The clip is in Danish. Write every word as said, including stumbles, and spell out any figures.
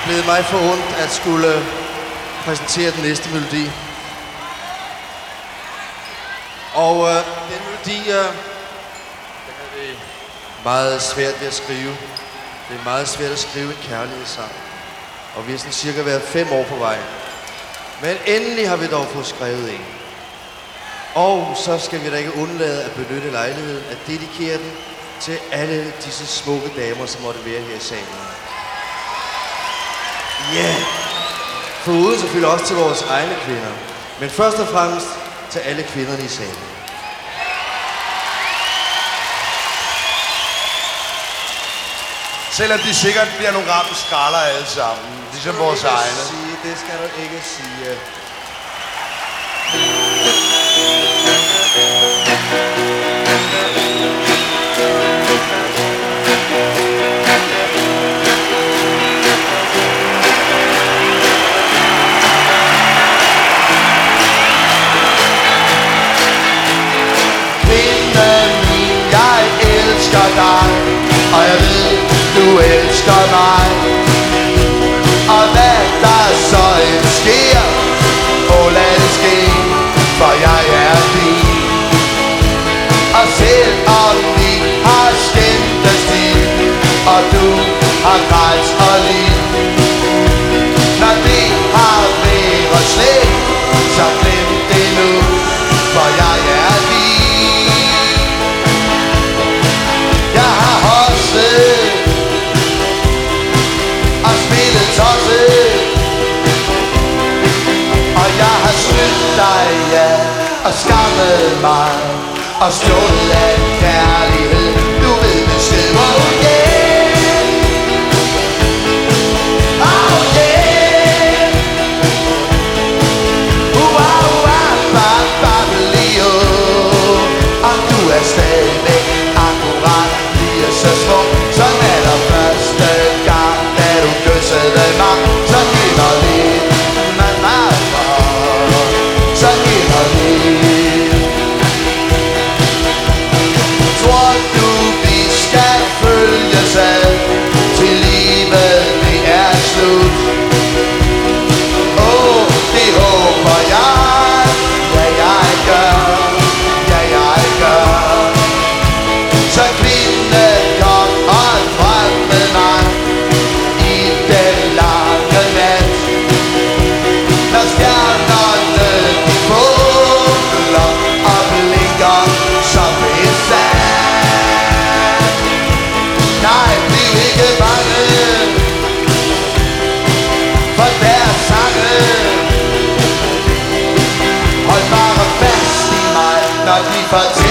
blevet mig forundt at skulle præsentere den næste melodi. Og øh, den melodi, øh, den er det meget svært ved at skrive. Det er meget svært at skrive en kærlighedssang. Og vi er sådan cirka været fem år på vej. Men endelig har vi dog fået skrevet en. Og så skal vi da ikke undlade at benytte lejligheden at dedikere den til alle disse smukke damer, som måtte være her i salen. Ja! Yeah. Foruden selvfølgelig også til vores egne kvinder. Men først og fremmest til alle kvinderne i salen. Selvom de sikkert bliver nogle ramme skralder alle sammen, ligesom vores egne. Sige, det skal du ikke sige. Kvinden min, jeg elsker dig, og jeg ved, du elsker mig. Og hvad der så end sker, og lad det ske, for jeg er din. Og selvom vi har skændtes tit, og du har grædt og lidt, når det har været slet, så glem det nu, for jeg er din. Jeg har hostet og spillet tosset, og jeg har snydt dig, ja, og skammet mig, og stjålet af kærlighed. Du ved det selv, oh yeah, oh yeah, uh, uh, uh, uh, Babelio. Og du er stadigvæk akkurat lige så smuk som allerførste gang, da du kyssede mig så inderligt, men meget så inderligt. Tror du vi skal følges ad, til livet det er slut? Åh, oh, det håber jeg, ja jeg gør, ja jeg gør. Så kvinde, kom og drøm med mig i den lange nat, når stjernerne de fugler og blinker som besat. Nej, bliv ikke bange for deres sange. Hold bare fast i mig, når de fortæller